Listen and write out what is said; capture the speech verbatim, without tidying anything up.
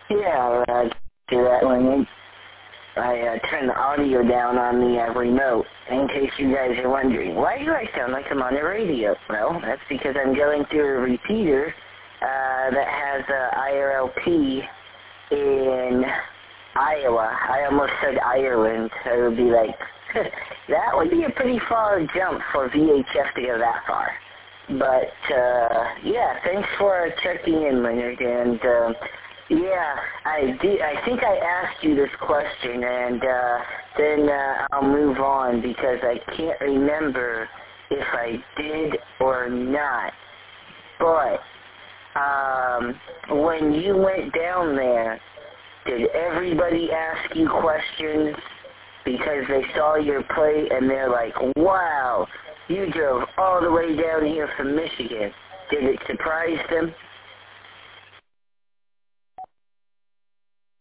Yeah, uh, do that when I uh, turn the audio down on the uh, remote. In case you guys are wondering, why do I sound like I'm on the radio? Well, that's because I'm going through a repeater uh, that has uh, I R L P in Iowa. I almost said Ireland, so it would be like, that would be a pretty far jump for V H F to go that far. But, uh, yeah, thanks for uh, checking in, Leonard, and, uh, yeah, I did, I think I asked you this question, and, uh, then, uh, I'll move on, because I can't remember if I did or not. But, um, when you went down there, did everybody ask you questions because they saw your plate and they're like, wow, you drove all the way down here from Michigan? Did it surprise them?